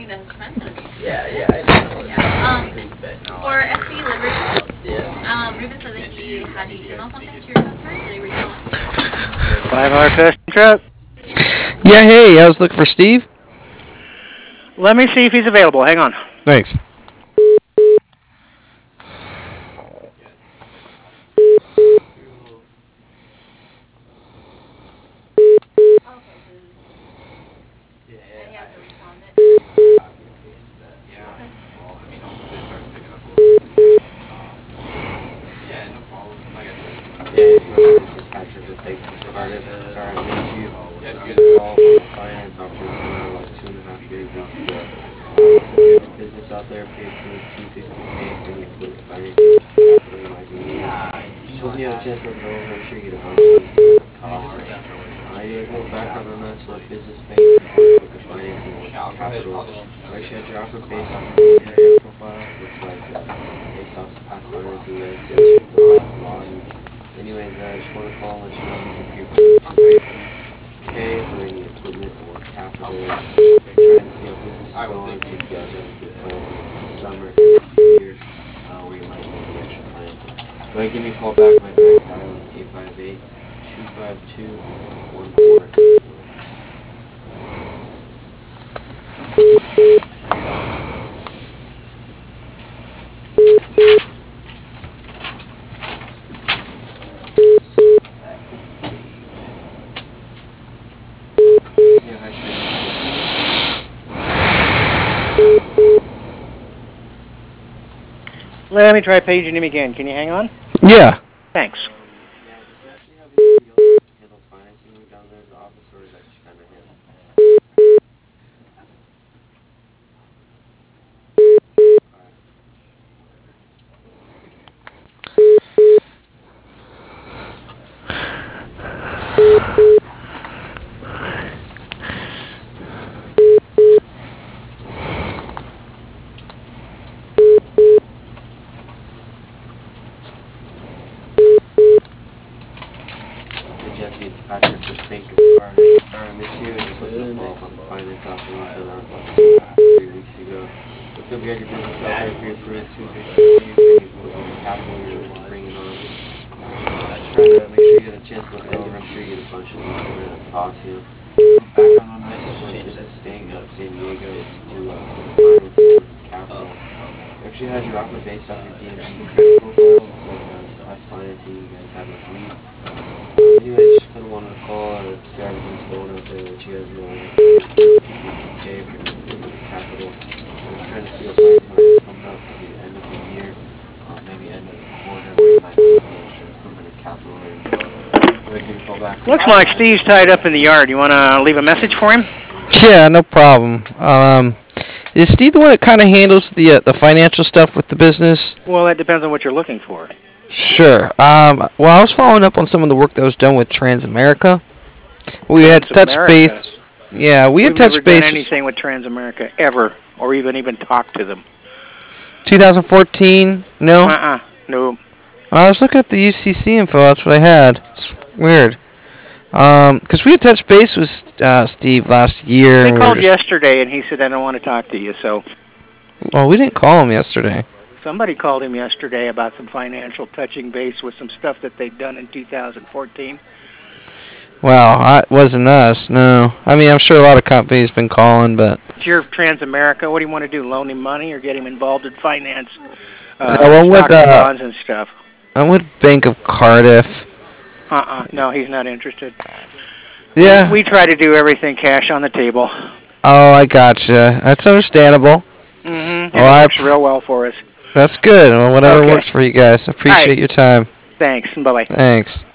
think that's expensive. Yeah, I know. Yeah. For SB Liberty, Ruben said that he had you email something to your customers. Did he reach out? $5 custom truck. Yeah, hey, I was looking for Steve. Let me see if he's available. Hang on. Thanks. Yeah, this is Patrick with Thankful Cardiff. Sorry I missed you. Call from the finance officer sent out about 2.5 weeks ago. If you have a business out there, pay between $250K for any equipment financing capital you might be needing. Just hoping you have a chance to look it over. I'm sure you get a bunch of these different costs. I need a little background on us, so business bank equipment financing with capital. I actually had your offer based off of your credit profile. Looks like based off some past financing, you guys did fill out a lot. Anyways, I just want to call and let you know we can pay $250K for any equipment or capital. Trying to see how business is going, see if you guys have a good plan for the summer, year, where you might need the extra financing. Go ahead and give me a call back. My direct dial is 858-252-1484. Yeah, hi, Let me try paging him again. Can you hang on? Yeah. Thanks. Yeah, does he actually have anybody else that handles financing down there in the office, or is that just kind of him? Hey Jesse, it's Patrick with Thankful Cardiff. Sorry I missed you. I just looking to follow up on the finance offer we sent out about 2.5 to 3 weeks ago. Looks like we had your business out there pre-approved $250K for any equipment or capital you're bringing on. Just trying to make sure you get a chance to look it over. I'm sure you get a bunch of these different costs, you know. Background on us, we're a business bank out of San Diego. Do equipment financing for capital. We actually had your offer based off your DMV credit profile. Looks like some past financing you guys have agreed. Anyways, just kind of wanted to call and see how everything's going out there, let you guys know $250K for equipment and capital. We're trying to see what plans might have coming up maybe the end of the year, maybe end of the quarter, where you might need the extra equipment and capital. Go ahead and give me a call back. Looks like Steve's tied up in the yard. You want to leave a message for him? Yeah, no problem. Is Steve the one that kind of handles the financial stuff with the business? Well, that depends on what you're looking for. Sure. Well, I was following up on some of the work that was done with Transamerica. We had touched base. Yeah, we had touched base. We've never done anything with Transamerica ever, or even talked to them. 2014? No. No. I was looking at the UCC info. That's what I had. It's weird. Because we had touched base with Steve last year. They called yesterday, and he said, I don't want to talk to you, so. Well, we didn't call him yesterday. Somebody called him yesterday about some financial touching base with some stuff that they'd done in 2014. Well, it wasn't us, no. I mean, I'm sure a lot of companies been calling, but... It's your Transamerica. What do you want to do, loan him money or get him involved in finance? With bonds and stuff. I'm with Bank of Cardiff. No, he's not interested. Yeah. We try to do everything cash on the table. Oh, I gotcha. That's understandable. Mm-hmm. It works real well for us. That's good. Well, whatever works for you guys. Appreciate your time. Thanks. Bye-bye. Thanks.